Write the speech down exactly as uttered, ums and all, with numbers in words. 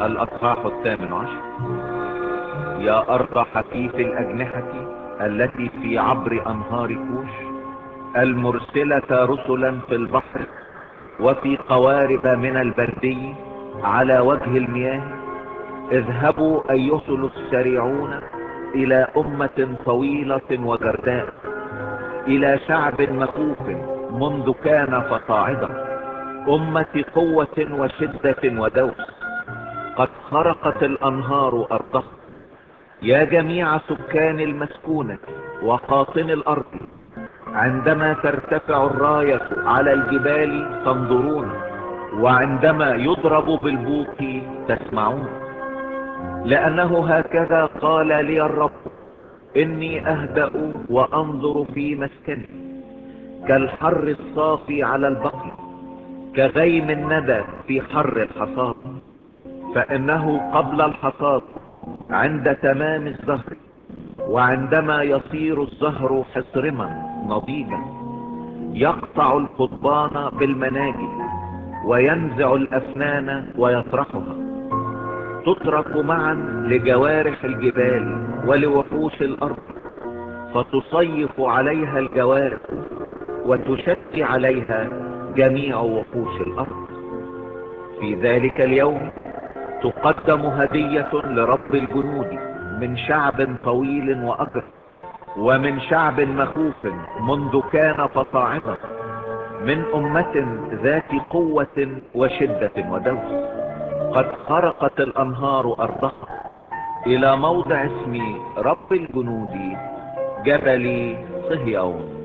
الأصحاح الثامن عشر. يا أرض حفيف الأجنحة التي في عبر أنهار كوش، المرسلة رسلا في البحر وفي قوارب من البردي على وجه المياه، اذهبوا أيها السريعون إلى أمة طويلة وجرداء، إلى شعب مكوف منذ كان فصاعدا، أمة قوة وشدة ودوس. قد خرقت الأنهار أرضها. يا جميع سكان المسكونة وقاطن الأرض، عندما ترتفع الراية على الجبال تنظرون، وعندما يضرب بالبوق تسمعون. لأنه هكذا قال لي الرب: إني أهدأ وأنظر في مسكني، كالحر الصافي على البقل، كغيم الندى في حر الحصاد. فإنه قبل الحصاد عند تمام الزهر، وعندما يصير الزهر حصرما نضيجا، يقطع القضبان بالمناجل وينزع الأفنان ويطرحها. تترك معا لجوارح الجبال ولوحوش الأرض، فتصيف عليها الجوارح وتشتي عليها جميع وحوش الأرض. في ذلك اليوم تقدم هدية لرب الجنود من شعب طويل وأجر، ومن شعب مخوف منذ كان فصاعدا، من أمة ذات قوة وشدة ودوس. قد خرقت الأنهار أرضها إلى موضع اسم رب الجنود، جبل صهيون.